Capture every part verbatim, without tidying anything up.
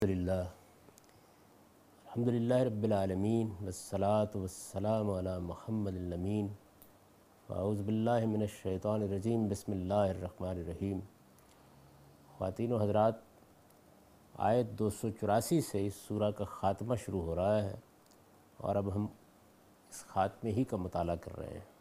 للہ الحمد للہ رب العالمین والصلاة والسلام علی محمد الامین واعوذ باللہ من الشیطان الرجیم بسم اللہ الرحمن الرحیم۔ خواتین و حضرات، آیت دو سو چوراسی سے اس سورہ کا خاتمہ شروع ہو رہا ہے اور اب ہم اس خاتمے ہی کا مطالعہ کر رہے ہیں۔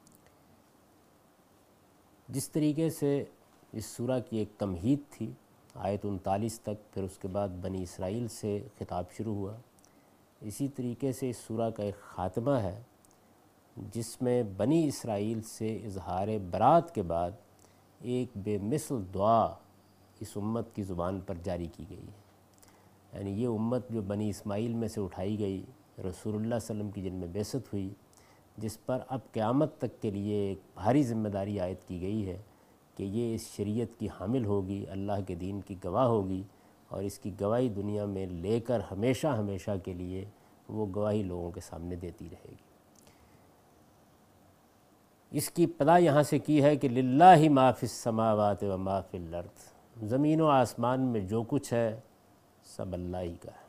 جس طریقے سے اس سورہ کی ایک تمہید تھی آیت انتالیس تک، پھر اس کے بعد بنی اسرائیل سے خطاب شروع ہوا، اسی طریقے سے اس سورہ کا ایک خاتمہ ہے جس میں بنی اسرائیل سے اظہار برات کے بعد ایک بے مثل دعا اس امت کی زبان پر جاری کی گئی ہے۔ یعنی یہ امت جو بنی اسماعیل میں سے اٹھائی گئی، رسول اللہ صلی اللہ علیہ وسلم کی جن میں بعثت ہوئی، جس پر اب قیامت تک کے لیے ایک بھاری ذمہ داری عائد کی گئی ہے کہ یہ اس شریعت کی حامل ہوگی، اللہ کے دین کی گواہ ہوگی، اور اس کی گواہی دنیا میں لے کر ہمیشہ ہمیشہ کے لیے وہ گواہی لوگوں کے سامنے دیتی رہے گی۔ اس کی ابتدا یہاں سے کی ہے کہ للہ ما فی السماوات و ما فی الارض، زمین و آسمان میں جو کچھ ہے سب اللہ ہی کا ہے۔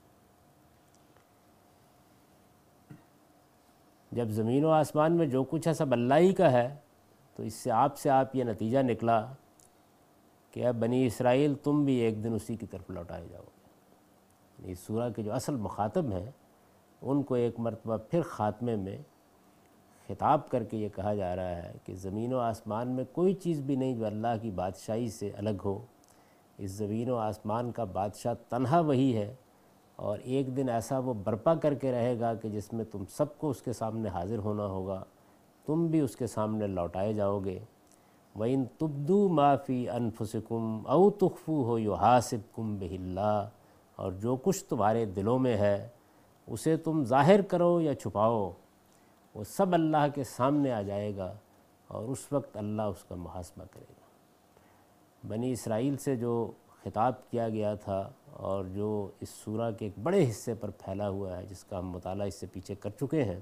جب زمین و آسمان میں جو کچھ ہے سب اللہ ہی کا ہے تو اس سے آپ سے آپ یہ نتیجہ نکلا کہ اب بنی اسرائیل تم بھی ایک دن اسی کی طرف لوٹائے جاؤ گے۔ اس سورہ کے جو اصل مخاطب ہیں ان کو ایک مرتبہ پھر خاتمے میں خطاب کر کے یہ کہا جا رہا ہے کہ زمین و آسمان میں کوئی چیز بھی نہیں جو اللہ کی بادشاہی سے الگ ہو۔ اس زمین و آسمان کا بادشاہ تنہا وہی ہے، اور ایک دن ایسا وہ برپا کر کے رہے گا کہ جس میں تم سب کو اس کے سامنے حاضر ہونا ہوگا، تم بھی اس کے سامنے لوٹائے جاؤ گے۔ وَإِن تُبْدُوا مَا فِي أَنفُسِكُمْ أَوْ تُخْفُوهُ يُحَاسِبْكُمْ بِهِ اللَّهُ، اور جو کچھ تمہارے دلوں میں ہے اسے تم ظاہر کرو یا چھپاؤ، وہ سب اللہ کے سامنے آ جائے گا اور اس وقت اللہ اس کا محاسبہ کرے گا۔ بنی اسرائیل سے جو خطاب کیا گیا تھا اور جو اس سورہ کے ایک بڑے حصے پر پھیلا ہوا ہے، جس کا ہم مطالعہ اس سے پیچھے کر چکے ہیں،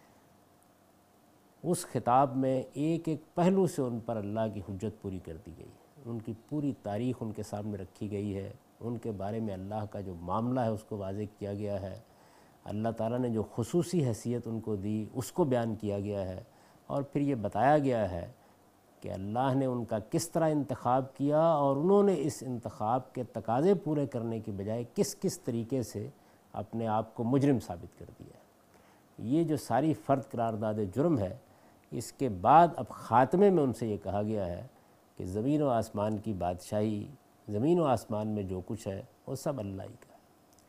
اس خطاب میں ایک ایک پہلو سے ان پر اللہ کی حجت پوری کر دی گئی، ان کی پوری تاریخ ان کے سامنے رکھی گئی ہے، ان کے بارے میں اللہ کا جو معاملہ ہے اس کو واضح کیا گیا ہے، اللہ تعالیٰ نے جو خصوصی حیثیت ان کو دی اس کو بیان کیا گیا ہے، اور پھر یہ بتایا گیا ہے کہ اللہ نے ان کا کس طرح انتخاب کیا اور انہوں نے اس انتخاب کے تقاضے پورے کرنے کی بجائے کس کس طریقے سے اپنے آپ کو مجرم ثابت کر دیا ہے۔ یہ جو ساری فرد قرارداد جرم ہے، اس کے بعد اب خاتمے میں ان سے یہ کہا گیا ہے کہ زمین و آسمان کی بادشاہی، زمین و آسمان میں جو کچھ ہے وہ سب اللہ ہی کا ہے،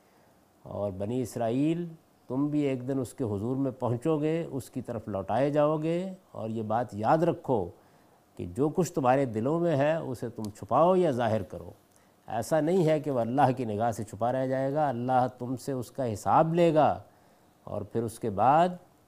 اور بنی اسرائیل تم بھی ایک دن اس کے حضور میں پہنچو گے، اس کی طرف لوٹائے جاؤ گے، اور یہ بات یاد رکھو کہ جو کچھ تمہارے دلوں میں ہے اسے تم چھپاؤ یا ظاہر کرو۔ ایسا نہیں ہے کہ وہ اللہ کی نگاہ سے چھپا رہ جائے گا، اللہ تم سے اس کا حساب لے گا، اور پھر اس کے بعد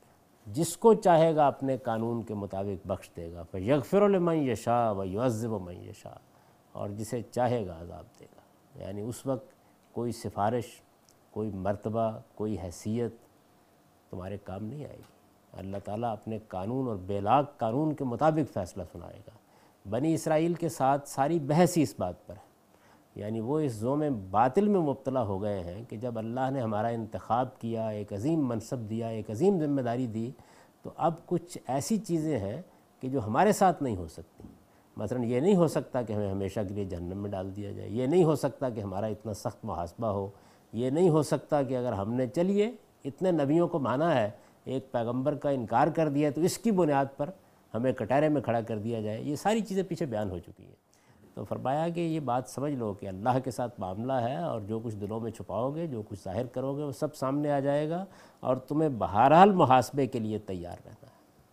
جس کو چاہے گا اپنے قانون کے مطابق بخش دے گا۔ فَيَغْفِرُ لِمَن يَشَاءُ وَيُعَذِّبُ مَن يَشَاءُ، اور جسے چاہے گا عذاب دے گا۔ یعنی اس وقت کوئی سفارش، کوئی مرتبہ، کوئی حیثیت تمہارے کام نہیں آئے گی۔ اللہ تعالیٰ اپنے قانون اور بے لاگ قانون کے مطابق فیصلہ سنائے گا۔ بنی اسرائیل کے ساتھ ساری بحث ہی اس بات پر ہے، یعنی وہ اس ذوم باطل میں مبتلا ہو گئے ہیں کہ جب اللہ نے ہمارا انتخاب کیا، ایک عظیم منصب دیا، ایک عظیم ذمہ داری دی، تو اب کچھ ایسی چیزیں ہیں کہ جو ہمارے ساتھ نہیں ہو سکتی۔ مثلا یہ نہیں ہو سکتا کہ ہمیں ہمیشہ کے لیے جہنم میں ڈال دیا جائے، یہ نہیں ہو سکتا کہ ہمارا اتنا سخت محاسبہ ہو، یہ نہیں ہو سکتا کہ اگر ہم نے چلیے اتنے نبیوں کو مانا ہے، ایک پیغمبر کا انکار کر دیا تو اس کی بنیاد پر ہمیں کٹہرے میں کھڑا کر دیا جائے۔ یہ ساری چیزیں پیچھے بیان ہو چکی ہیں۔ تو فرمایا کہ یہ بات سمجھ لو کہ اللہ کے ساتھ معاملہ ہے، اور جو کچھ دلوں میں چھپاؤ گے، جو کچھ ظاہر کرو گے، وہ سب سامنے آ جائے گا، اور تمہیں بہرحال محاسبے کے لیے تیار رہنا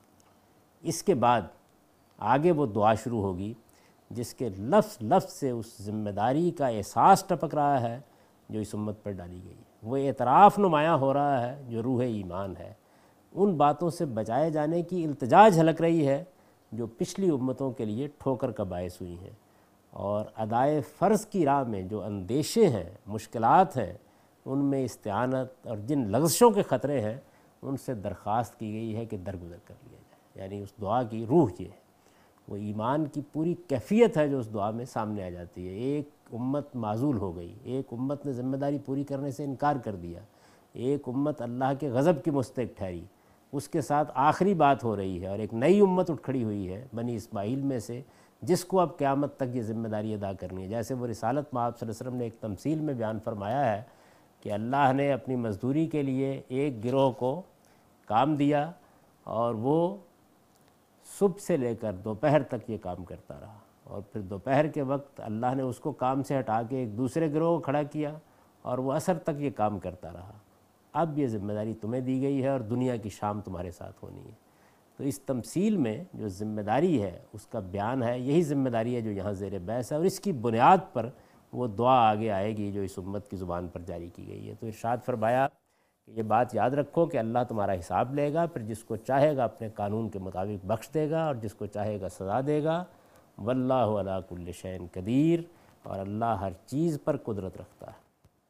ہے۔ اس کے بعد آگے وہ دعا شروع ہوگی جس کے لفظ لفظ سے اس ذمہ داری کا احساس ٹپک رہا ہے جو اس امت پر ڈالی گئی ہے، وہ اعتراف نمایاں ہو رہا ہے جو روح ایمان ہے، ان باتوں سے بچائے جانے کی التجا جھلک رہی ہے جو پچھلی امتوں کے لیے ٹھوکر کا باعث ہوئی ہیں، اور ادائے فرض کی راہ میں جو اندیشے ہیں، مشکلات ہیں، ان میں استعانت اور جن لغزشوں کے خطرے ہیں ان سے درخواست کی گئی ہے کہ درگزر کر لیا جائے۔ یعنی اس دعا کی روح یہ ہے۔ وہ ایمان کی پوری کیفیت ہے جو اس دعا میں سامنے آ جاتی ہے۔ ایک امت معزول ہو گئی، ایک امت نے ذمہ داری پوری کرنے سے انکار کر دیا، ایک امت اللہ کے غضب کی مستحق ٹھہری، اس کے ساتھ آخری بات ہو رہی ہے، اور ایک نئی امت اٹھ کھڑی ہوئی ہے بنی اسماعیل میں سے، جس کو اب قیامت تک یہ ذمہ داری ادا کرنی ہے۔ جیسے وہ رسالت میں آپ صلی اللہ علیہ وسلم نے ایک تمثیل میں بیان فرمایا ہے کہ اللہ نے اپنی مزدوری کے لیے ایک گروہ کو کام دیا، اور وہ صبح سے لے کر دوپہر تک یہ کام کرتا رہا، اور پھر دوپہر کے وقت اللہ نے اس کو کام سے ہٹا کے ایک دوسرے گروہ کو کھڑا کیا، اور وہ عصر تک یہ کام کرتا رہا۔ اب یہ ذمہ داری تمہیں دی گئی ہے، اور دنیا کی شام تمہارے ساتھ ہونی ہے۔ تو اس تمثیل میں جو ذمہ داری ہے اس کا بیان ہے، یہی ذمہ داری ہے جو یہاں زیر بحث ہے، اور اس کی بنیاد پر وہ دعا آگے آئے گی جو اس امت کی زبان پر جاری کی گئی ہے۔ تو ارشاد فرمایا کہ یہ بات یاد رکھو کہ اللہ تمہارا حساب لے گا، پھر جس کو چاہے گا اپنے قانون کے مطابق بخش دے گا، اور جس کو چاہے گا سزا دے گا۔ واللہ علی کل شیء قدیر، اور اللہ ہر چیز پر قدرت رکھتا ہے۔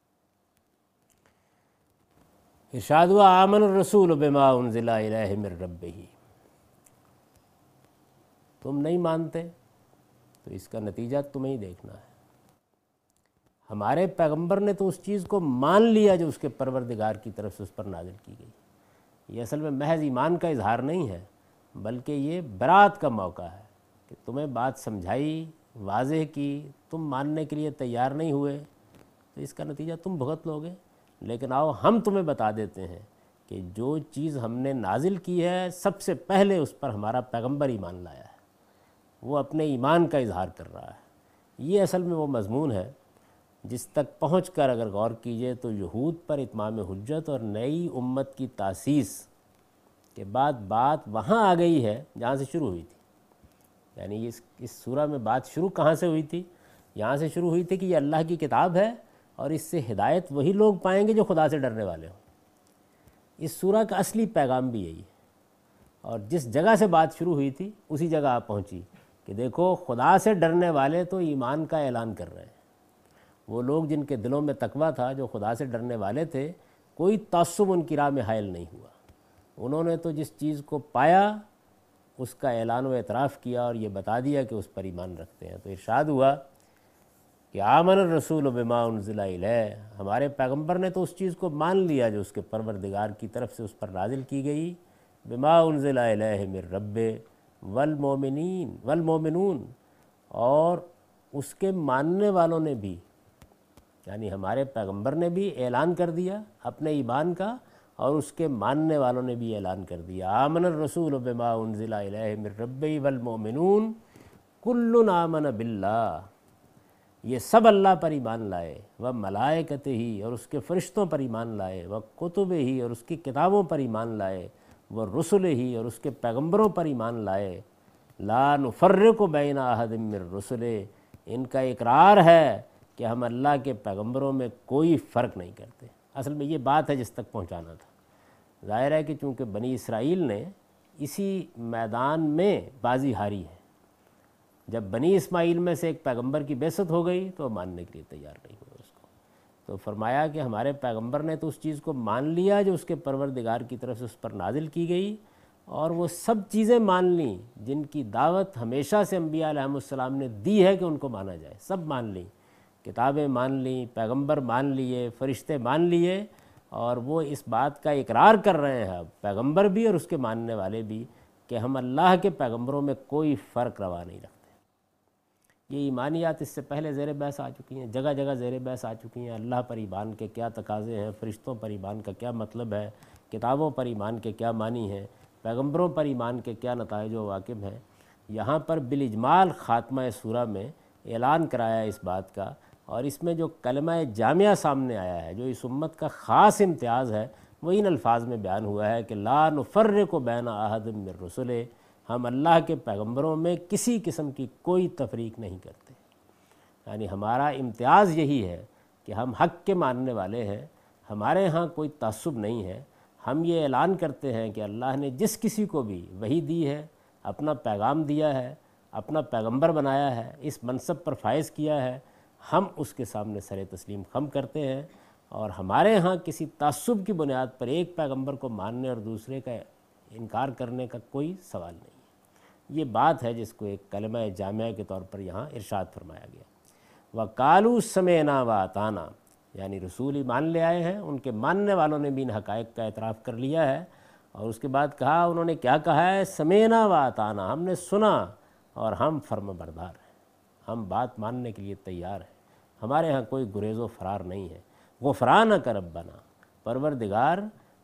ارشاد ہوا آمن الرسول بما انزل الیہ من ربہ، تم نہیں مانتے تو اس کا نتیجہ تمہیں ہی دیکھنا ہے۔ ہمارے پیغمبر نے تو اس چیز کو مان لیا جو اس کے پروردگار کی طرف سے اس پر نازل کی گئی۔ یہ اصل میں محض ایمان کا اظہار نہیں ہے، بلکہ یہ برات کا موقع ہے کہ تمہیں بات سمجھائی، واضح کی، تم ماننے کے لیے تیار نہیں ہوئے، تو اس کا نتیجہ تم بھگت لوگے۔ لیکن آؤ ہم تمہیں بتا دیتے ہیں کہ جو چیز ہم نے نازل کی ہے سب سے پہلے اس پر ہمارا پیغمبر ایمان لایا ہے، وہ اپنے ایمان کا اظہار کر رہا ہے۔ یہ اصل میں وہ مضمون ہے جس تک پہنچ کر اگر غور کیجئے تو یہود پر اتمام حجت اور نئی امت کی تاسیس کے بعد بات وہاں آ گئی ہے جہاں سے شروع ہوئی تھی۔ یعنی اس اس سورہ میں بات شروع کہاں سے ہوئی تھی؟ یہاں سے شروع ہوئی تھی کہ یہ اللہ کی کتاب ہے، اور اس سے ہدایت وہی لوگ پائیں گے جو خدا سے ڈرنے والے ہوں۔ اس سورہ کا اصلی پیغام بھی یہی ہے، اور جس جگہ سے بات شروع ہوئی تھی اسی جگہ آپ پہنچی کہ دیکھو خدا سے ڈرنے والے تو ایمان کا اعلان کر رہے ہیں۔ وہ لوگ جن کے دلوں میں تقویٰ تھا، جو خدا سے ڈرنے والے تھے، کوئی تعصب ان کی راہ میں حائل نہیں ہوا۔ انہوں نے تو جس چیز کو پایا اس کا اعلان و اعتراف کیا، اور یہ بتا دیا کہ اس پر ایمان رکھتے ہیں۔ تو ارشاد ہوا کہ آمن الرسول بما انزل الیہ، ہمارے پیغمبر نے تو اس چیز کو مان لیا جو اس کے پروردگار کی طرف سے اس پر نازل کی گئی، بما انزل الیہ من رب والمؤمنین والمؤمنون، اور اس کے ماننے والوں نے بھی، یعنی ہمارے پیغمبر نے بھی اعلان کر دیا اپنے ایمان کا، اور اس کے ماننے والوں نے بھی اعلان کر دیا۔ آمن الرسول بما انزل الیہ من رب والمؤمنون کل آمن باللہ، یہ سب اللہ پر ایمان لائے، وہ ملائکتہ ہی، اور اس کے فرشتوں پر ایمان لائے، وہ کتب ہی، اور اس کی کتابوں پر ایمان لائے، وہ رسل ہی، اور اس کے پیغمبروں پر ایمان لائے، لا نفرق بین احد من رسل، ان کا اقرار ہے کہ ہم اللہ کے پیغمبروں میں کوئی فرق نہیں کرتے۔ اصل میں یہ بات ہے جس تک پہنچانا تھا۔ ظاہر ہے کہ چونکہ بنی اسرائیل نے اسی میدان میں بازی ہاری ہے، جب بنی اسماعیل میں سے ایک پیغمبر کی بعثت ہو گئی تو ماننے کے لیے تیار نہیں ہوئے اس کو۔ تو فرمایا کہ ہمارے پیغمبر نے تو اس چیز کو مان لیا جو اس کے پروردگار کی طرف سے اس پر نازل کی گئی، اور وہ سب چیزیں مان لیں جن کی دعوت ہمیشہ سے انبیاء علیہ السلام نے دی ہے کہ ان کو مانا جائے، سب مان لیں، کتابیں مان لیں، پیغمبر مان لیے، فرشتے مان لیے، اور وہ اس بات کا اقرار کر رہے ہیں پیغمبر بھی اور اس کے ماننے والے بھی کہ ہم اللہ کے پیغمبروں میں کوئی فرق روا نہیں رکھتے۔ یہ ایمانیات اس سے پہلے زیر بحث آ چکی ہیں، جگہ جگہ زیر بحث آ چکی ہیں۔ اللہ پر ایمان کے کیا تقاضے ہیں، فرشتوں پر ایمان کا کیا مطلب ہے، کتابوں پر ایمان کے کیا معنی ہیں، پیغمبروں پر ایمان کے کیا نتائج و عواقب ہیں۔ یہاں پر بالاجمال خاتمہ سورہ میں اعلان کرایا اس بات کا، اور اس میں جو کلمہ جامعہ سامنے آیا ہے، جو اس امت کا خاص امتیاز ہے، وہ ان الفاظ میں بیان ہوا ہے کہ لا نفرق بین احد من رسل، ہم اللہ کے پیغمبروں میں کسی قسم کی کوئی تفریق نہیں کرتے۔ یعنی ہمارا امتیاز یہی ہے کہ ہم حق کے ماننے والے ہیں، ہمارے ہاں کوئی تعصب نہیں ہے۔ ہم یہ اعلان کرتے ہیں کہ اللہ نے جس کسی کو بھی وحی دی ہے، اپنا پیغام دیا ہے، اپنا پیغمبر بنایا ہے، اس منصب پر فائز کیا ہے، ہم اس کے سامنے سر تسلیم خم کرتے ہیں، اور ہمارے ہاں کسی تعصب کی بنیاد پر ایک پیغمبر کو ماننے اور دوسرے کا انکار کرنے کا کوئی سوال نہیں ہے۔ یہ بات ہے جس کو ایک کلمہ جامعہ کے طور پر یہاں ارشاد فرمایا گیا۔ وَقَالُوا سَمِعْنَا وَأَطَعْنَا، یعنی رسول ایمان لے آئے ہیں، ان کے ماننے والوں نے بھی ان حقائق کا اعتراف کر لیا ہے، اور اس کے بعد کہا، انہوں نے کیا کہا ہے؟ سَمِعْنَا وَأَطَعْنَا، ہم نے سنا اور ہم فرم بردار ہیں، ہم بات ماننے کے لیے تیار ہیں، ہمارے ہاں کوئی گریز و فرار نہیں ہے۔ غفرانک ربنا، پروردگار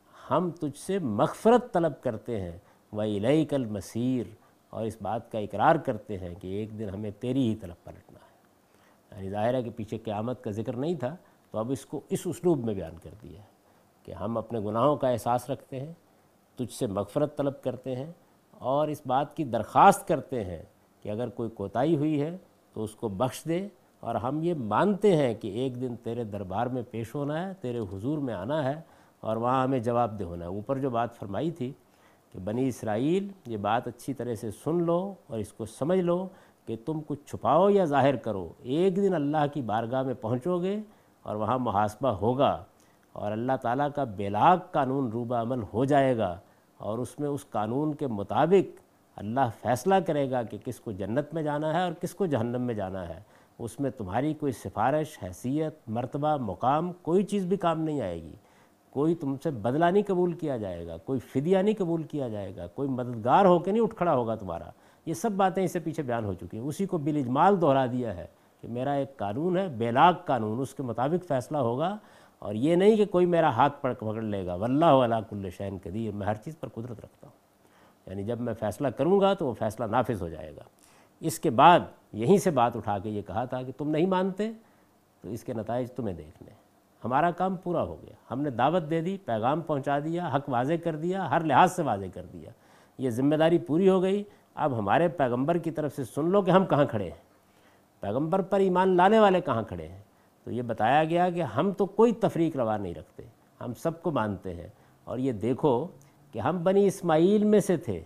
ہم تجھ سے مغفرت طلب کرتے ہیں، وَإِلَيْكَ الْمَصِيرُ، اور اس بات کا اقرار کرتے ہیں کہ ایک دن ہمیں تیری ہی طرف پلٹنا ہے۔ یعنی ظاہر ہے کہ پیچھے قیامت کا ذکر نہیں تھا، تو اب اس کو اس اسلوب میں بیان کر دیا ہے کہ ہم اپنے گناہوں کا احساس رکھتے ہیں، تجھ سے مغفرت طلب کرتے ہیں، اور اس بات کی درخواست کرتے ہیں کہ اگر کوئی کوتاہی ہوئی ہے تو اس کو بخش دے، اور ہم یہ مانتے ہیں کہ ایک دن تیرے دربار میں پیش ہونا ہے، تیرے حضور میں آنا ہے، اور وہاں ہمیں جواب دہ ہونا ہے۔ اوپر جو بات فرمائی تھی کہ بنی اسرائیل یہ بات اچھی طرح سے سن لو اور اس کو سمجھ لو کہ تم کچھ چھپاؤ یا ظاہر کرو، ایک دن اللہ کی بارگاہ میں پہنچو گے اور وہاں محاسبہ ہوگا، اور اللہ تعالیٰ کا بیلاق قانون روبہ عمل ہو جائے گا، اور اس میں اس قانون کے مطابق اللہ فیصلہ کرے گا کہ کس کو جنت میں جانا ہے اور کس کو جہنم میں جانا ہے۔ اس میں تمہاری کوئی سفارش، حیثیت، مرتبہ، مقام، کوئی چیز بھی کام نہیں آئے گی، کوئی تم سے بدلہ نہیں قبول کیا جائے گا، کوئی فدیہ نہیں قبول کیا جائے گا، کوئی مددگار ہو کے نہیں اٹھ کھڑا ہوگا تمہارا۔ یہ سب باتیں اس سے پیچھے بیان ہو چکی ہیں، اسی کو بالاجمال دہرا دیا ہے کہ میرا ایک قانون ہے، بیلاق قانون، اس کے مطابق فیصلہ ہوگا، اور یہ نہیں کہ کوئی میرا ہاتھ پکڑ لے گا۔ واللہ علی کل شیء قدیر، میں ہر چیز پر قدرت رکھتا ہوں، یعنی جب میں فیصلہ کروں گا تو وہ فیصلہ نافذ ہو جائے گا۔ اس کے بعد یہیں سے بات اٹھا کے یہ کہا تھا کہ تم نہیں مانتے تو اس کے نتائج تمہیں دیکھنے، ہمارا کام پورا ہو گیا، ہم نے دعوت دے دی، پیغام پہنچا دیا، حق واضح کر دیا، ہر لحاظ سے واضح کر دیا، یہ ذمہ داری پوری ہو گئی۔ اب ہمارے پیغمبر کی طرف سے سن لو کہ ہم کہاں کھڑے ہیں، پیغمبر پر ایمان لانے والے کہاں کھڑے ہیں۔ تو یہ بتایا گیا کہ ہم تو کوئی تفریق روا نہیں رکھتے، ہم سب کو مانتے ہیں، اور یہ دیکھو کہ ہم بنی اسماعیل میں سے تھے،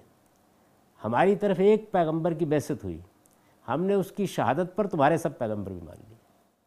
ہماری طرف ایک پیغمبر کی بعثت ہوئی، ہم نے اس کی شہادت پر تمہارے سب پیغمبر بھی مان لیے،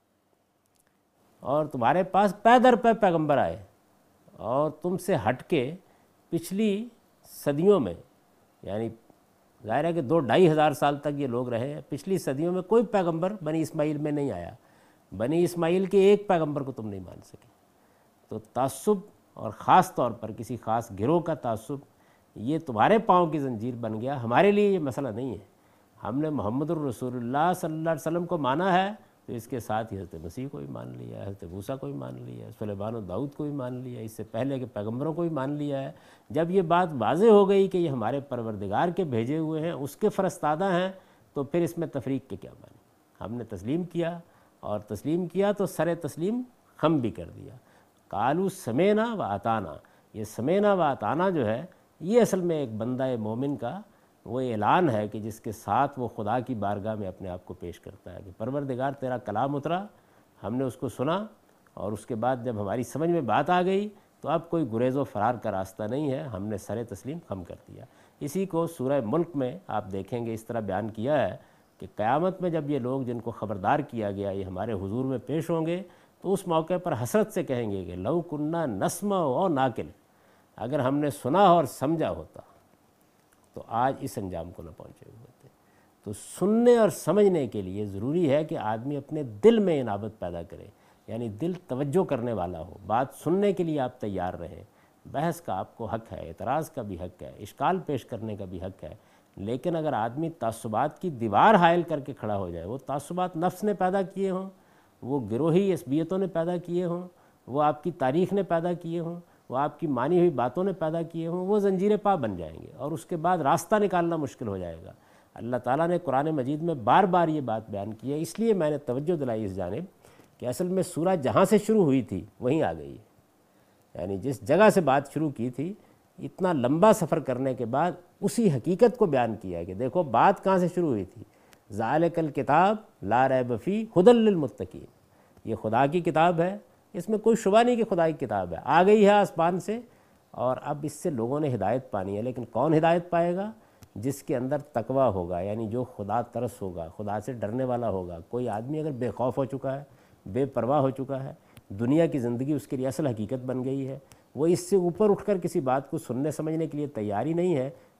اور تمہارے پاس پے در پے پیغمبر آئے، اور تم سے ہٹ کے پچھلی صدیوں میں، یعنی ظاہر ہے کہ دو ڈھائی ہزار سال تک یہ لوگ رہے ہیں، پچھلی صدیوں میں کوئی پیغمبر بنی اسماعیل میں نہیں آیا، بنی اسماعیل کے ایک پیغمبر کو تم نہیں مان سکے۔ تو تعصب، اور خاص طور پر کسی خاص گروہ کا تعصب، یہ تمہارے پاؤں کی زنجیر بن گیا، ہمارے لیے یہ مسئلہ نہیں ہے۔ ہم نے محمد الرسول اللہ صلی اللہ علیہ وسلم کو مانا ہے، تو اس کے ساتھ ہی حضرت مسیح کو بھی مان لیا ہے، حضرت موسیٰ کو بھی مان لیا ہے، سلیمان و داؤد کو بھی مان لیا ہے، اس سے پہلے کے پیغمبروں کو بھی مان لیا ہے۔ جب یہ بات واضح ہو گئی کہ یہ ہمارے پروردگار کے بھیجے ہوئے ہیں، اس کے فرستادہ ہیں، تو پھر اس میں تفریق کے کیا معنی؟ ہم نے تسلیم کیا، اور تسلیم کیا تو سر تسلیم خم بھی کر دیا۔ قالوا سمعنا واطعنا، یہ سمعنا واطعنا جو ہے، یہ اصل میں ایک بندہ مومن کا وہ اعلان ہے کہ جس کے ساتھ وہ خدا کی بارگاہ میں اپنے آپ کو پیش کرتا ہے کہ پروردگار تیرا کلام اترا، ہم نے اس کو سنا، اور اس کے بعد جب ہماری سمجھ میں بات آ گئی تو اب کوئی گریز و فرار کا راستہ نہیں ہے، ہم نے سر تسلیم خم کر دیا۔ اسی کو سورہ ملک میں آپ دیکھیں گے اس طرح بیان کیا ہے کہ قیامت میں جب یہ لوگ جن کو خبردار کیا گیا یہ ہمارے حضور میں پیش ہوں گے، تو اس موقع پر حسرت سے کہیں گے کہ لو کننا نسمع و ناقل، اگر ہم نے سنا اور سمجھا ہوتا تو آج اس انجام کو نہ پہنچے ہوئے تھے۔ تو سننے اور سمجھنے کے لیے ضروری ہے کہ آدمی اپنے دل میں انابت پیدا کرے، یعنی دل توجہ کرنے والا ہو، بات سننے کے لیے آپ تیار رہیں۔ بحث کا آپ کو حق ہے، اعتراض کا بھی حق ہے، اشکال پیش کرنے کا بھی حق ہے، لیکن اگر آدمی تعصبات کی دیوار حائل کر کے کھڑا ہو جائے، وہ تعصبات نفس نے پیدا کیے ہوں، وہ گروہی عصبیتوں نے پیدا کیے ہوں، وہ آپ کی تاریخ نے پیدا کیے ہوں، وہ آپ کی مانی ہوئی باتوں نے پیدا کیے ہوں، وہ زنجیر پا بن جائیں گے، اور اس کے بعد راستہ نکالنا مشکل ہو جائے گا۔ اللہ تعالیٰ نے قرآن مجید میں بار بار یہ بات بیان کی ہے، اس لیے میں نے توجہ دلائی اس جانب کہ اصل میں سورہ جہاں سے شروع ہوئی تھی وہیں آ گئی ہے، یعنی جس جگہ سے بات شروع کی تھی، اتنا لمبا سفر کرنے کے بعد اسی حقیقت کو بیان کیا ہے کہ دیکھو بات کہاں سے شروع ہوئی تھی۔ ذالک الکتاب لا ریب فیہ ھدی للمتقین، یہ خدا کی کتاب ہے، اس میں کوئی شبہ نہیں کہ خدا کی کتاب ہے، آ گئی ہے آسمان سے، اور اب اس سے لوگوں نے ہدایت پانی ہے۔ لیکن کون ہدایت پائے گا؟ جس کے اندر تقویٰ ہوگا، یعنی جو خدا ترس ہوگا، خدا سے ڈرنے والا ہوگا۔ کوئی آدمی اگر بے خوف ہو چکا ہے، بے پرواہ ہو چکا ہے، دنیا کی زندگی اس کے لیے اصل حقیقت بن گئی ہے، وہ اس سے اوپر اٹھ کر کسی بات کو سننے سمجھنے کے لیے تیاری نہیں ہے،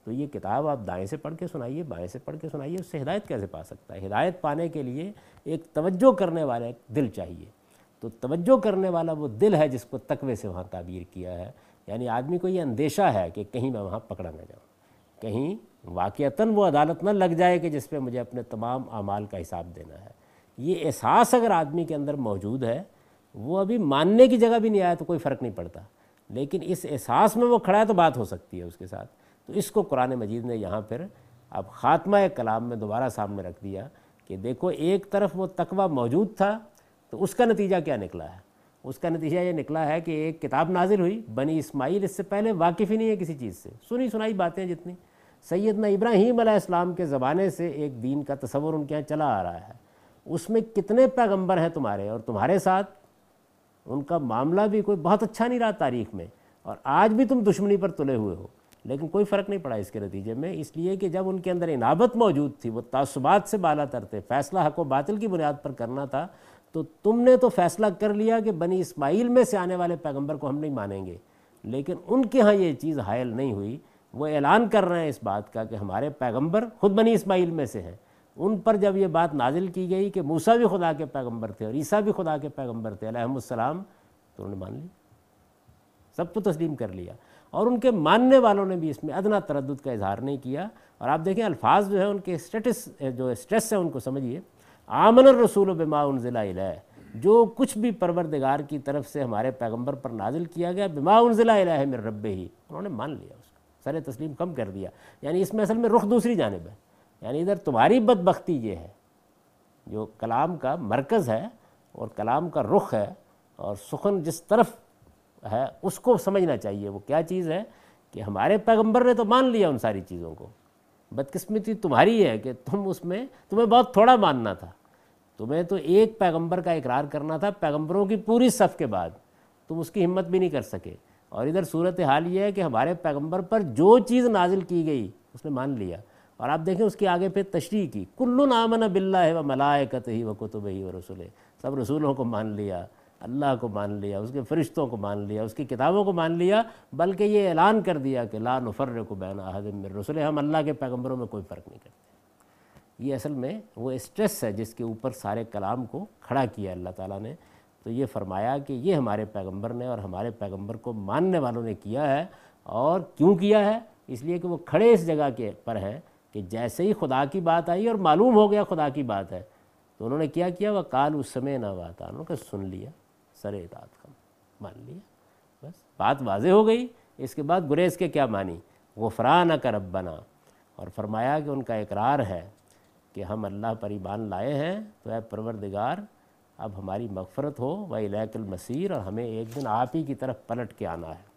تو یہ کتاب آپ دائیں سے پڑھ کے سنائیے، بائیں سے پڑھ کے سنائیے، اس سے ہدایت کیسے پا سکتا ہے؟ ہدایت پانے کے لیے ایک توجہ کرنے والا ایک دل چاہیے، تو توجہ کرنے والا وہ دل ہے جس کو تقوی سے وہاں تعبیر کیا ہے، یعنی آدمی کو یہ اندیشہ ہے کہ کہیں میں وہاں پکڑا نہ جاؤں، کہیں واقعتاً وہ عدالت نہ لگ جائے کہ جس پہ مجھے اپنے تمام اعمال کا حساب دینا ہے۔ یہ احساس اگر آدمی کے اندر موجود ہے، وہ ابھی ماننے کی جگہ بھی نہیں آیا تو کوئی فرق نہیں پڑتا، لیکن اس احساس میں وہ کھڑا ہے تو بات ہو سکتی ہے اس کے ساتھ۔ تو اس کو قرآن مجید نے یہاں پھر اب خاتمہ کلام میں دوبارہ سامنے رکھ دیا کہ دیکھو ایک طرف وہ تقوی موجود تھا تو اس کا نتیجہ کیا نکلا ہے؟ اس کا نتیجہ یہ نکلا ہے کہ ایک کتاب نازل ہوئی، بنی اسماعیل اس سے پہلے واقف ہی نہیں ہے کسی چیز سے، سنی سنائی باتیں جتنی، سیدنا ابراہیم علیہ السلام کے زمانے سے ایک دین کا تصور ان کے یہاں چلا آ رہا ہے، اس میں کتنے پیغمبر ہیں تمہارے اور تمہارے ساتھ ان کا معاملہ بھی کوئی بہت اچھا نہیں رہا تاریخ میں، اور آج بھی تم دشمنی پر تلے ہوئے ہو، لیکن کوئی فرق نہیں پڑا اس کے نتیجے میں، اس لیے کہ جب ان کے اندر انابت موجود تھی، وہ تعصبات سے بالا تر تھے، فیصلہ حق و باطل کی بنیاد پر کرنا تھا، تو تم نے تو فیصلہ کر لیا کہ بنی اسماعیل میں سے آنے والے پیغمبر کو ہم نہیں مانیں گے، لیکن ان کے ہاں یہ چیز حائل نہیں ہوئی، وہ اعلان کر رہے ہیں اس بات کا کہ ہمارے پیغمبر خود بنی اسماعیل میں سے ہیں۔ ان پر جب یہ بات نازل کی گئی کہ موسیٰ بھی خدا کے پیغمبر تھے اور عیسیٰ بھی خدا کے پیغمبر تھے علیہم السلام، تو انہوں نے مان لی، سب کو تسلیم کر لیا، اور ان کے ماننے والوں نے بھی اس میں ادنا تردد کا اظہار نہیں کیا۔ اور آپ دیکھیں الفاظ جو ہے ان کے اسٹیٹس جو اسٹریس ہے ان کو سمجھیے، آمن الرسول بما انزل الیہ، جو کچھ بھی پروردگار کی طرف سے ہمارے پیغمبر پر نازل کیا گیا، بما انزل الیہ من ربہ، انہوں نے مان لیا، اس کو سر تسلیم کم کر دیا۔ یعنی اس میں اصل میں رخ دوسری جانب ہے، یعنی ادھر تمہاری بدبختی یہ ہے، جو کلام کا مرکز ہے اور کلام کا رخ ہے اور سخن جس طرف ہے اس کو سمجھنا چاہیے، وہ کیا چیز ہے کہ ہمارے پیغمبر نے تو مان لیا ان ساری چیزوں کو، بدقسمتی تمہاری ہے کہ تم اس میں تمہیں بہت تھوڑا ماننا تھا، تمہیں تو ایک پیغمبر کا اقرار کرنا تھا پیغمبروں کی پوری صف کے بعد، تم اس کی ہمت بھی نہیں کر سکے۔ اور ادھر صورتحال یہ ہے کہ ہمارے پیغمبر پر جو چیز نازل کی گئی اس نے مان لیا، اور آپ دیکھیں اس کی آگے پہ تشریح کی، کل آمن باللہ و ملائکتہ و کتبہ و رسلہ، سب رسولوں کو مان لیا، اللہ کو مان لیا، اس کے فرشتوں کو مان لیا، اس کی کتابوں کو مان لیا، بلکہ یہ اعلان کر دیا کہ لا نفرق بین احد من رسلہ، ہم اللہ کے پیغمبروں میں کوئی فرق نہیں کرتے۔ یہ اصل میں وہ اسٹریس ہے جس کے اوپر سارے کلام کو کھڑا کیا اللہ تعالیٰ نے، تو یہ فرمایا کہ یہ ہمارے پیغمبر نے اور ہمارے پیغمبر کو ماننے والوں نے کیا ہے، اور کیوں کیا ہے؟ اس لیے کہ وہ کھڑے اس جگہ کے پر ہیں کہ جیسے ہی خدا کی بات آئی اور معلوم ہو گیا خدا کی بات ہے، تو انہوں نے کیا کیا، وَقَالُوا سَمِعْنَا وَأَطَعْنَا، انہوں نے سن لیا، سر اطاعت کا مان لیا، بس بات واضح ہو گئی۔ اس کے بعد گریز کے کیا مانی، غفرانک ربنا، اور فرمایا کہ ان کا اقرار ہے کہ ہم اللہ پر ایمان لائے ہیں، تو اے پروردگار اب ہماری مغفرت ہو، وَإِلَيْكَ الْمَصِيرُ، اور ہمیں ایک دن آپ ہی کی طرف پلٹ کے آنا ہے۔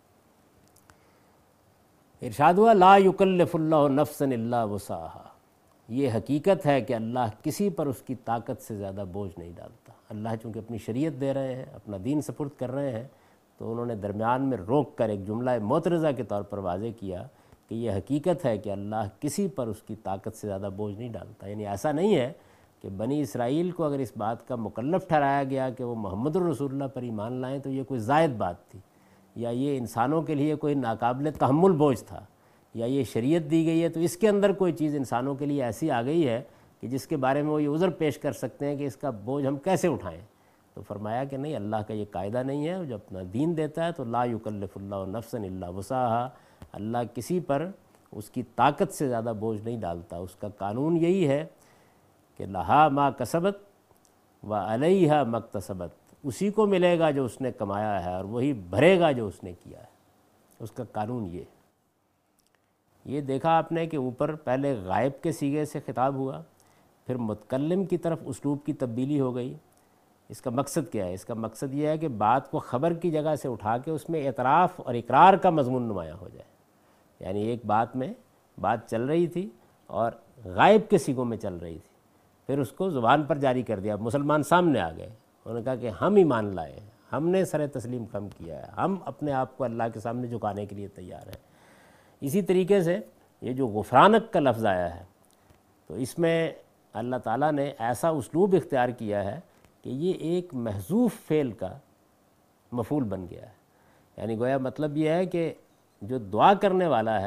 ارشاد ہوا لا یکلف اللہ نفسا الا وسعها، یہ حقیقت ہے کہ اللہ کسی پر اس کی طاقت سے زیادہ بوجھ نہیں ڈالتا۔ اللہ چونکہ اپنی شریعت دے رہے ہیں، اپنا دین سپرد کر رہے ہیں، تو انہوں نے درمیان میں روک کر ایک جملہ معترضہ کے طور پر واضح کیا کہ یہ حقیقت ہے کہ اللہ کسی پر اس کی طاقت سے زیادہ بوجھ نہیں ڈالتا۔ یعنی ایسا نہیں ہے کہ بنی اسرائیل کو اگر اس بات کا مکلف ٹھہرایا گیا کہ وہ محمد الرسول اللہ پر ایمان لائیں تو یہ کوئی زائد بات تھی، یا یہ انسانوں کے لیے کوئی ناقابل تحمل بوجھ تھا، یا یہ شریعت دی گئی ہے تو اس کے اندر کوئی چیز انسانوں کے لیے ایسی آ گئی ہے کہ جس کے بارے میں وہ یہ عذر پیش کر سکتے ہیں کہ اس کا بوجھ ہم کیسے اٹھائیں۔ تو فرمایا کہ نہیں، اللہ کا یہ قاعدہ نہیں ہے، جو اپنا دین دیتا ہے تو لا یکلف اللہ نفسا الا وسعها، اللہ کسی پر اس کی طاقت سے زیادہ بوجھ نہیں ڈالتا۔ اس کا قانون یہی ہے کہ لہا ما کسبت و علیہا ما اکتسبت، اسی کو ملے گا جو اس نے کمایا ہے اور وہی بھرے گا جو اس نے کیا ہے، اس کا قانون یہ ہے۔ یہ دیکھا آپ نے کہ اوپر پہلے غائب کے صیغے سے خطاب ہوا، پھر متکلم کی طرف اسلوب کی تبدیلی ہو گئی۔ اس کا مقصد کیا ہے؟ اس کا مقصد یہ ہے کہ بات کو خبر کی جگہ سے اٹھا کے اس میں اعتراف اور اقرار کا مضمون نمایاں ہو جائے۔ یعنی ایک بات میں بات چل رہی تھی اور غائب کے صیغوں میں چل رہی تھی، پھر اس کو زبان پر جاری کر دیا، مسلمان سامنے آ گئے، انہوں نے کہا کہ ہم ایمان لائے ہیں، ہم نے سر تسلیم کم کیا ہے، ہم اپنے آپ کو اللہ کے سامنے جھکانے کے لیے تیار ہیں۔ اسی طریقے سے یہ جو غفرانک کا لفظ آیا ہے، تو اس میں اللہ تعالیٰ نے ایسا اسلوب اختیار کیا ہے کہ یہ ایک محذوف فعل کا مفعول بن گیا ہے۔ یعنی گویا مطلب یہ ہے کہ جو دعا کرنے والا ہے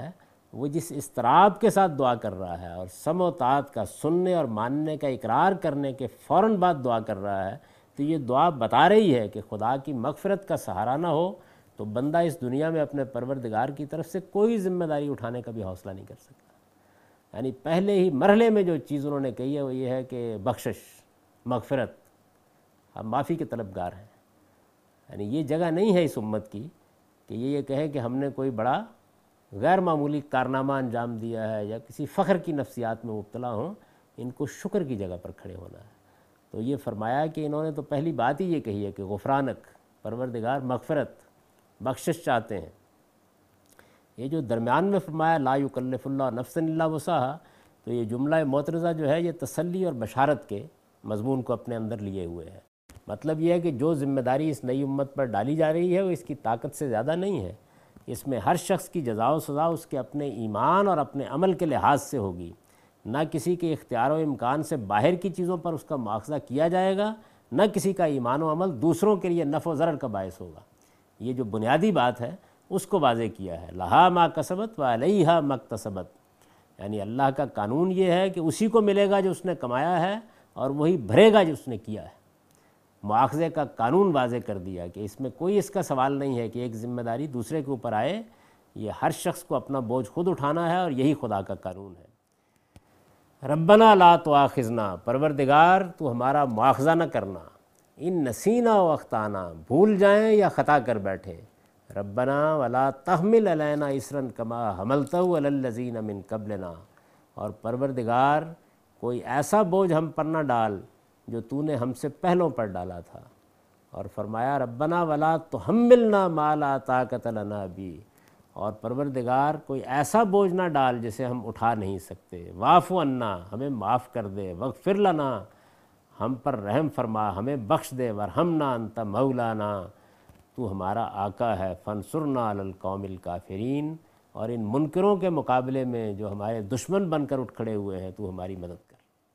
وہ جس اضطراب کے ساتھ دعا کر رہا ہے اور سمع و طاعت کا سننے اور ماننے کا اقرار کرنے کے فوراً بعد دعا کر رہا ہے، تو یہ دعا بتا رہی ہے کہ خدا کی مغفرت کا سہارا نہ ہو تو بندہ اس دنیا میں اپنے پروردگار کی طرف سے کوئی ذمہ داری اٹھانے کا بھی حوصلہ نہیں کر سکتا۔ یعنی پہلے ہی مرحلے میں جو چیز انہوں نے کہی ہے وہ یہ ہے کہ بخشش، مغفرت، ہم معافی کے طلبگار ہیں۔ یعنی یہ جگہ نہیں ہے اس امت کی کہ یہ یہ کہیں کہ ہم نے کوئی بڑا غیر معمولی کارنامہ انجام دیا ہے یا کسی فخر کی نفسیات میں مبتلا ہوں، ان کو شکر کی جگہ پر کھڑے ہونا ہے۔ تو یہ فرمایا کہ انہوں نے تو پہلی بات ہی یہ کہی ہے کہ غفرانک، پروردگار مغفرت، بخشش چاہتے ہیں۔ یہ جو درمیان میں فرمایا لا یکلف اللہ نفسا الا وسعہا، تو یہ جملہ معترضہ جو ہے یہ تسلی اور بشارت کے مضمون کو اپنے اندر لیے ہوئے ہے۔ مطلب یہ ہے کہ جو ذمہ داری اس نئی امت پر ڈالی جا رہی ہے وہ اس کی طاقت سے زیادہ نہیں ہے، اس میں ہر شخص کی جزا و سزا اس کے اپنے ایمان اور اپنے عمل کے لحاظ سے ہوگی، نہ کسی کے اختیار و امکان سے باہر کی چیزوں پر اس کا مواخذہ کیا جائے گا، نہ کسی کا ایمان و عمل دوسروں کے لیے نفع و ضرر کا باعث ہوگا۔ یہ جو بنیادی بات ہے اس کو واضح کیا ہے، لہا ما کسبت و علیہا ما اکتسبت، یعنی اللہ کا قانون یہ ہے کہ اسی کو ملے گا جو اس نے کمایا ہے اور وہی بھرے گا جو اس نے کیا ہے۔ مواخذے کا قانون واضح کر دیا کہ اس میں کوئی اس کا سوال نہیں ہے کہ ایک ذمہ داری دوسرے کے اوپر آئے، یہ ہر شخص کو اپنا بوجھ خود اٹھانا ہے اور یہی خدا کا قانون ہے۔ ربنا لا تؤاخذنا، پروردگار تو ہمارا مواخذہ نہ کرنا، ان نسینا و اخطانا، بھول جائیں یا خطا کر بیٹھے، ربنا ولا تحمل علینا اسرا کما حملتہ علی الذین من قبلنا، اور پروردگار کوئی ایسا بوجھ ہم پر نہ ڈال جو تو نے ہم سے پہلوں پر ڈالا تھا۔ اور فرمایا ربنا ولا تحملنا ما لا طاقت لنا بہ، اور پروردگار کوئی ایسا بوجھ نہ ڈال جسے ہم اٹھا نہیں سکتے، واعف عنا، ہمیں معاف کر دے، واغفر لنا، ہم پر رحم فرما، ہمیں بخش دے، ورحمنا انت مولانا، تو ہمارا آقا ہے، فانصرنا علی القوم الکافرین، اور ان منکروں کے مقابلے میں جو ہمارے دشمن بن کر اٹھ کھڑے ہوئے ہیں تو ہماری مدد کر۔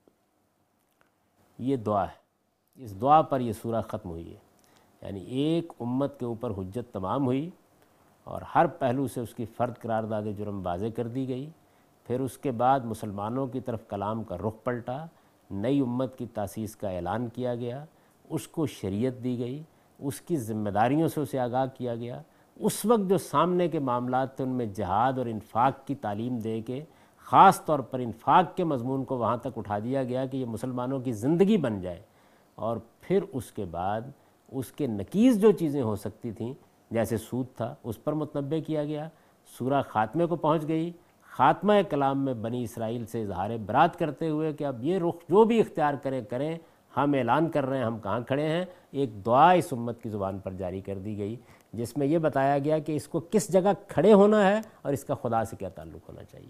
یہ دعا ہے، اس دعا پر یہ سورہ ختم ہوئی ہے۔ یعنی ایک امت کے اوپر حجت تمام ہوئی اور ہر پہلو سے اس کی فرد قرارداد جرم واضح کر دی گئی۔ پھر اس کے بعد مسلمانوں کی طرف کلام کا رخ پلٹا، نئی امت کی تاسیس کا اعلان کیا گیا، اس کو شریعت دی گئی، اس کی ذمہ داریوں سے اسے آگاہ کیا گیا۔ اس وقت جو سامنے کے معاملات تھے ان میں جہاد اور انفاق کی تعلیم دے کے خاص طور پر انفاق کے مضمون کو وہاں تک اٹھا دیا گیا کہ یہ مسلمانوں کی زندگی بن جائے، اور پھر اس کے بعد اس کے نقیض جو چیزیں ہو سکتی تھیں جیسے سود تھا اس پر متنبع کیا گیا۔ سورہ خاتمے کو پہنچ گئی، خاتمہ کلام میں بنی اسرائیل سے اظہار برات کرتے ہوئے کہ اب یہ رخ جو بھی اختیار کریں کریں، ہم اعلان کر رہے ہیں ہم کہاں کھڑے ہیں۔ ایک دعا اس امت کی زبان پر جاری کر دی گئی جس میں یہ بتایا گیا کہ اس کو کس جگہ کھڑے ہونا ہے اور اس کا خدا سے کیا تعلق ہونا چاہیے۔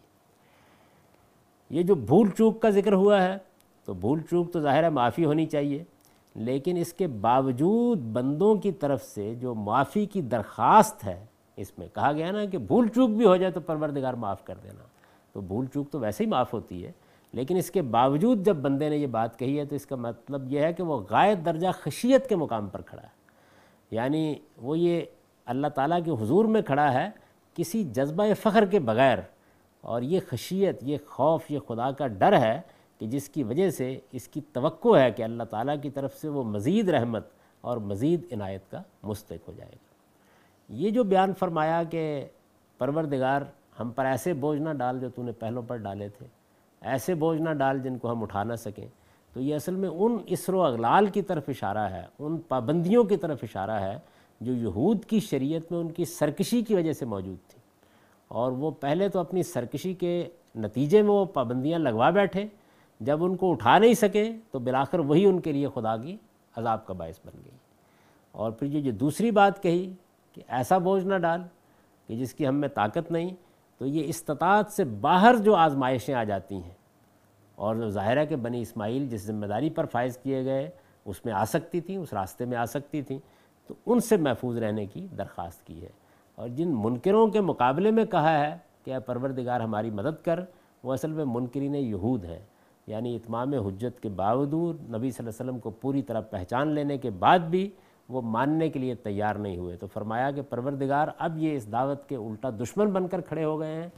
یہ جو بھول چوک کا ذکر ہوا ہے تو بھول چوک تو ظاہر ہے معافی ہونی چاہیے، لیکن اس کے باوجود بندوں کی طرف سے جو معافی کی درخواست ہے، اس میں کہا گیا نا کہ بھول چوک بھی ہو جائے تو پروردگار معاف کر دینا، تو بھول چوک تو ویسے ہی معاف ہوتی ہے، لیکن اس کے باوجود جب بندے نے یہ بات کہی ہے تو اس کا مطلب یہ ہے کہ وہ غایت درجہ خشیت کے مقام پر کھڑا ہے، یعنی وہ یہ اللہ تعالیٰ کے حضور میں کھڑا ہے کسی جذبہ فخر کے بغیر، اور یہ خشیت، یہ خوف، یہ خدا کا ڈر ہے کہ جس کی وجہ سے اس کی توقع ہے کہ اللہ تعالیٰ کی طرف سے وہ مزید رحمت اور مزید عنایت کا مستحق ہو جائے گا۔ یہ جو بیان فرمایا کہ پروردگار ہم پر ایسے بوجھ نہ ڈال جو تو نے پہلوں پر ڈالے تھے، ایسے بوجھ نہ ڈال جن کو ہم اٹھا نہ سکیں، تو یہ اصل میں ان اسر و اغلال کی طرف اشارہ ہے، ان پابندیوں کی طرف اشارہ ہے جو یہود کی شریعت میں ان کی سرکشی کی وجہ سے موجود تھی، اور وہ پہلے تو اپنی سرکشی کے نتیجے میں وہ پابندیاں لگوا بیٹھے، جب ان کو اٹھا نہیں سکے تو بالآخر وہی ان کے لیے خدا کی عذاب کا باعث بن گئی۔ اور پھر یہ جو دوسری بات کہی کہ ایسا بوجھ نہ ڈال کہ جس کی ہم میں طاقت نہیں، تو یہ استطاعت سے باہر جو آزمائشیں آ جاتی ہیں، اور جو ظاہر ہے کہ بنی اسماعیل جس ذمہ داری پر فائز کیے گئے اس میں آ سکتی تھیں، اس راستے میں آ سکتی تھیں، تو ان سے محفوظ رہنے کی درخواست کی ہے۔ اور جن منکروں کے مقابلے میں کہا ہے کہ اے پروردگار ہماری مدد کر، وہ اصل میں منکرین یہود ہیں، یعنی اتمام حجت کے باوجود نبی صلی اللہ علیہ وسلم کو پوری طرح پہچان لینے کے بعد بھی وہ ماننے کے لیے تیار نہیں ہوئے، تو فرمایا کہ پروردگار اب یہ اس دعوت کے الٹا دشمن بن کر کھڑے ہو گئے ہیں،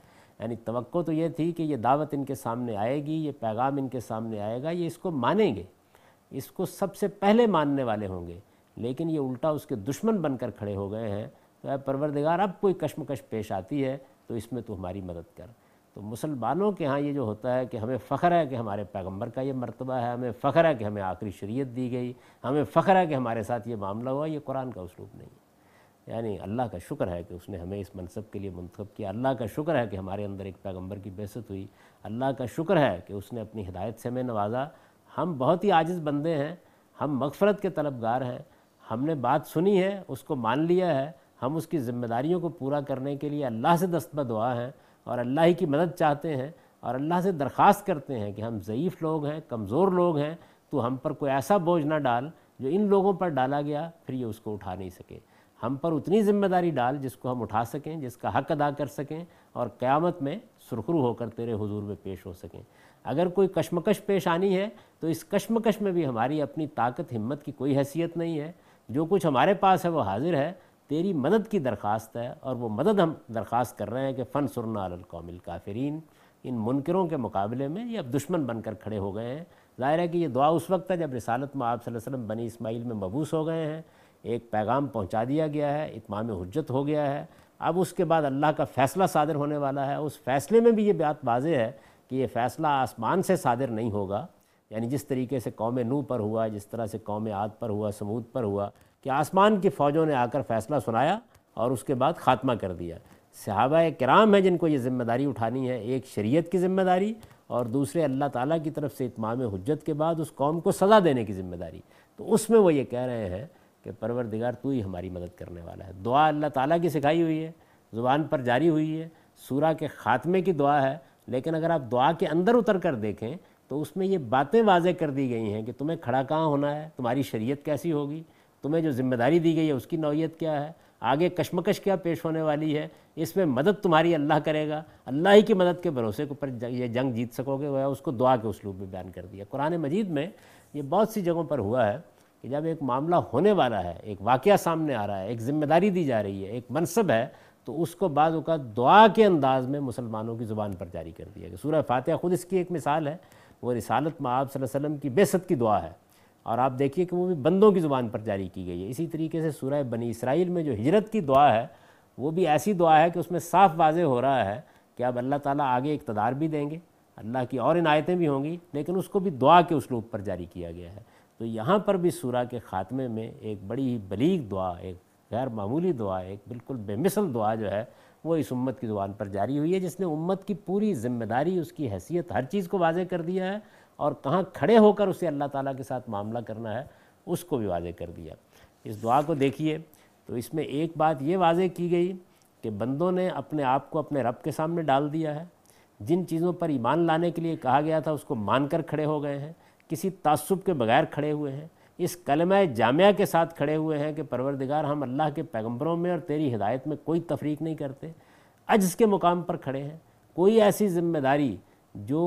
یعنی توقع تو یہ تھی کہ یہ دعوت ان کے سامنے آئے گی، یہ پیغام ان کے سامنے آئے گا، یہ اس کو مانیں گے، اس کو سب سے پہلے ماننے والے ہوں گے، لیکن یہ الٹا اس کے دشمن بن کر کھڑے ہو گئے ہیں۔ تو اے پروردگار اب کوئی کشمکش پیش آتی ہے تو اس میں تو ہماری مدد کر۔ تو مسلمانوں کے ہاں یہ جو ہوتا ہے کہ ہمیں فخر ہے کہ ہمارے پیغمبر کا یہ مرتبہ ہے، ہمیں فخر ہے کہ ہمیں آخری شریعت دی گئی، ہمیں فخر ہے کہ ہمارے ساتھ یہ معاملہ ہوا، یہ قرآن کا اسلوب نہیں ہے۔ یعنی اللہ کا شکر ہے کہ اس نے ہمیں اس منصب کے لیے منتخب کیا، اللہ کا شکر ہے کہ ہمارے اندر ایک پیغمبر کی بعثت ہوئی، اللہ کا شکر ہے کہ اس نے اپنی ہدایت سے ہمیں نوازا۔ ہم بہت ہی عاجز بندے ہیں، ہم مغفرت کے طلبگار ہیں، ہم نے بات سنی ہے، اس کو مان لیا ہے، ہم اس کی ذمہ داریوں کو پورا کرنے کے لیے اللہ سے دست بدعا ہیں اور اللہ ہی کی مدد چاہتے ہیں اور اللہ سے درخواست کرتے ہیں کہ ہم ضعیف لوگ ہیں، کمزور لوگ ہیں، تو ہم پر کوئی ایسا بوجھ نہ ڈال جو ان لوگوں پر ڈالا گیا پھر یہ اس کو اٹھا نہیں سکے۔ ہم پر اتنی ذمہ داری ڈال جس کو ہم اٹھا سکیں، جس کا حق ادا کر سکیں اور قیامت میں سرخرو ہو کر تیرے حضور میں پیش ہو سکیں۔ اگر کوئی کشمکش پیش آنی ہے تو اس کشمکش میں بھی ہماری اپنی طاقت ہمت کی کوئی حیثیت نہیں ہے، جو کچھ ہمارے پاس ہے وہ حاضر ہے، تیری مدد کی درخواست ہے، اور وہ مدد ہم درخواست کر رہے ہیں کہ فنصرنا علی القوم الکافرین۔ ان منکروں کے مقابلے میں یہ اب دشمن بن کر کھڑے ہو گئے ہیں۔ ظاہر ہے کہ یہ دعا اس وقت ہے جب رسالت میں آپ صلی اللہ علیہ وسلم بنی اسماعیل میں مبعوث ہو گئے ہیں، ایک پیغام پہنچا دیا گیا ہے، اتمام حجت ہو گیا ہے، اب اس کے بعد اللہ کا فیصلہ صادر ہونے والا ہے۔ اس فیصلے میں بھی یہ بات واضح ہے کہ یہ فیصلہ آسمان سے صادر نہیں ہوگا، یعنی جس طریقے سے قوم نوح پر ہوا، جس طرح سے قوم عاد پر ہوا، سمود پر ہوا، کہ آسمان کی فوجوں نے آ کر فیصلہ سنایا اور اس کے بعد خاتمہ کر دیا۔ صحابہ کرام ہیں جن کو یہ ذمہ داری اٹھانی ہے، ایک شریعت کی ذمہ داری اور دوسرے اللہ تعالیٰ کی طرف سے اتمام حجت کے بعد اس قوم کو سزا دینے کی ذمہ داری۔ تو اس میں وہ یہ کہہ رہے ہیں کہ پروردگار تو ہی ہماری مدد کرنے والا ہے۔ دعا اللہ تعالیٰ کی سکھائی ہوئی ہے، زبان پر جاری ہوئی ہے، سورہ کے خاتمے کی دعا ہے، لیکن اگر آپ دعا کے اندر اتر کر دیکھیں تو اس میں یہ باتیں واضح کر دی گئی ہیں کہ تمہیں کھڑا کہاں ہونا ہے، تمہاری شریعت کیسی ہوگی، تمہیں جو ذمہ داری دی گئی ہے اس کی نوعیت کیا ہے، آگے کشمکش کیا پیش ہونے والی ہے، اس میں مدد تمہاری اللہ کرے گا، اللہ ہی کی مدد کے بھروسے کو پر یہ جنگ جیت سکو گے، وہ اس کو دعا کے اسلوب میں بیان کر دیا۔ قرآن مجید میں یہ بہت سی جگہوں پر ہوا ہے کہ جب ایک معاملہ ہونے والا ہے، ایک واقعہ سامنے آ رہا ہے، ایک ذمہ داری دی جا رہی ہے، ایک منصب ہے، تو اس کو بعض اوقات دعا کے انداز میں مسلمانوں کی زبان پر جاری کر دیا گیا۔ سورہ فاتحہ خود اس کی ایک مثال ہے، وہ رسالت میں آپ صلی اللہ علیہ وسلم کی بعثت کی دعا ہے، اور آپ دیکھیے کہ وہ بھی بندوں کی زبان پر جاری کی گئی ہے۔ اسی طریقے سے سورہ بنی اسرائیل میں جو ہجرت کی دعا ہے وہ بھی ایسی دعا ہے کہ اس میں صاف واضح ہو رہا ہے کہ اب اللہ تعالیٰ آگے اقتدار بھی دیں گے، اللہ کی اور عنایتیں بھی ہوں گی، لیکن اس کو بھی دعا کے اسلوب پر جاری کیا گیا ہے۔ تو یہاں پر بھی سورہ کے خاتمے میں ایک بڑی ہی بلیغ دعا، ایک غیر معمولی دعا، ایک بالکل بے مثل دعا جو ہے وہ اس امت کی زبان پر جاری ہوئی ہے، جس نے امت کی پوری ذمہ داری، اس کی حیثیت، ہر چیز کو واضح کر دیا ہے، اور کہاں کھڑے ہو کر اسے اللہ تعالیٰ کے ساتھ معاملہ کرنا ہے اس کو بھی واضح کر دیا۔ اس دعا کو دیکھیے تو اس میں ایک بات یہ واضح کی گئی کہ بندوں نے اپنے آپ کو اپنے رب کے سامنے ڈال دیا ہے، جن چیزوں پر ایمان لانے کے لیے کہا گیا تھا اس کو مان کر کھڑے ہو گئے ہیں، کسی تعصب کے بغیر کھڑے ہوئے ہیں، اس کلمہ جامعہ کے ساتھ کھڑے ہوئے ہیں کہ پروردگار ہم اللہ کے پیغمبروں میں اور تیری ہدایت میں کوئی تفریق نہیں کرتے، عجز کے مقام پر کھڑے ہیں، کوئی ایسی ذمہ داری جو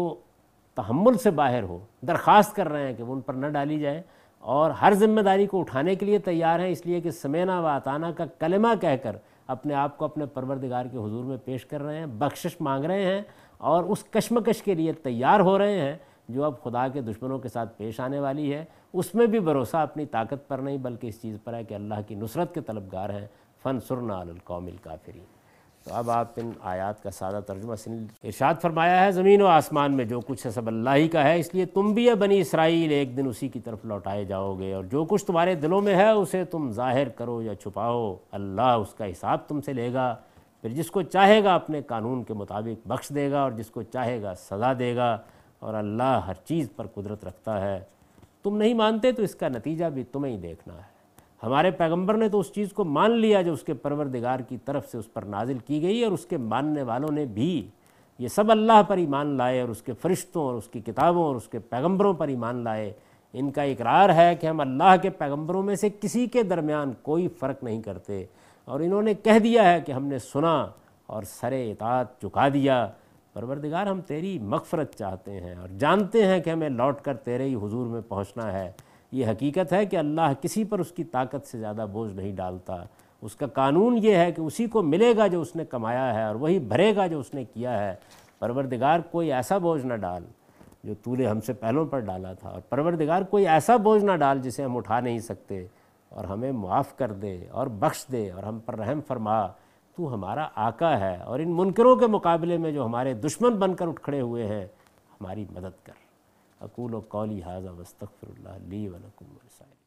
تحمل سے باہر ہو درخواست کر رہے ہیں کہ وہ ان پر نہ ڈالی جائے، اور ہر ذمہ داری کو اٹھانے کے لیے تیار ہیں، اس لیے کہ سمینا و اطعنا کا کلمہ کہہ کر اپنے آپ کو اپنے پروردگار کے حضور میں پیش کر رہے ہیں، بخشش مانگ رہے ہیں، اور اس کشمکش کے لیے تیار ہو رہے ہیں جو اب خدا کے دشمنوں کے ساتھ پیش آنے والی ہے۔ اس میں بھی بھروسہ اپنی طاقت پر نہیں بلکہ اس چیز پر ہے کہ اللہ کی نصرت کے طلبگار ہیں، فانصرنا علی القوم الکافرین۔ تو اب آپ ان آیات کا سادہ ترجمہ سن۔ ارشاد فرمایا ہے زمین و آسمان میں جو کچھ ہے سب اللہ ہی کا ہے، اس لیے تم بھی بنی اسرائیل ایک دن اسی کی طرف لوٹائے جاؤ گے، اور جو کچھ تمہارے دلوں میں ہے اسے تم ظاہر کرو یا چھپاؤ، اللہ اس کا حساب تم سے لے گا، پھر جس کو چاہے گا اپنے قانون کے مطابق بخش دے گا اور جس کو چاہے گا سزا دے گا، اور اللہ ہر چیز پر قدرت رکھتا ہے۔ تم نہیں مانتے تو اس کا نتیجہ بھی تمہیں ہی دیکھنا ہے۔ ہمارے پیغمبر نے تو اس چیز کو مان لیا جو اس کے پروردگار کی طرف سے اس پر نازل کی گئی، اور اس کے ماننے والوں نے بھی یہ سب اللہ پر ایمان لائے، اور اس کے فرشتوں اور اس کی کتابوں اور اس کے پیغمبروں پر ایمان لائے۔ ان کا اقرار ہے کہ ہم اللہ کے پیغمبروں میں سے کسی کے درمیان کوئی فرق نہیں کرتے، اور انہوں نے کہہ دیا ہے کہ ہم نے سنا اور سر اطاعت جھکا دیا۔ پروردگار ہم تیری مغفرت چاہتے ہیں اور جانتے ہیں کہ ہمیں لوٹ کر تیرے ہی حضور میں پہنچنا ہے۔ یہ حقیقت ہے کہ اللہ کسی پر اس کی طاقت سے زیادہ بوجھ نہیں ڈالتا، اس کا قانون یہ ہے کہ اسی کو ملے گا جو اس نے کمایا ہے، اور وہی بھرے گا جو اس نے کیا ہے۔ پروردگار کوئی ایسا بوجھ نہ ڈال جو تو نے ہم سے پہلوں پر ڈالا تھا، اور پروردگار کوئی ایسا بوجھ نہ ڈال جسے ہم اٹھا نہیں سکتے، اور ہمیں معاف کر دے اور بخش دے اور ہم پر رحم فرما۔ تو ہمارا آقا ہے، اور ان منکروں کے مقابلے میں جو ہمارے دشمن بن کر اٹھ کھڑے ہوئے ہیں ہماری مدد کر۔ اقول قولی ھذا واستغفر اللہ لی ولکم ولسائر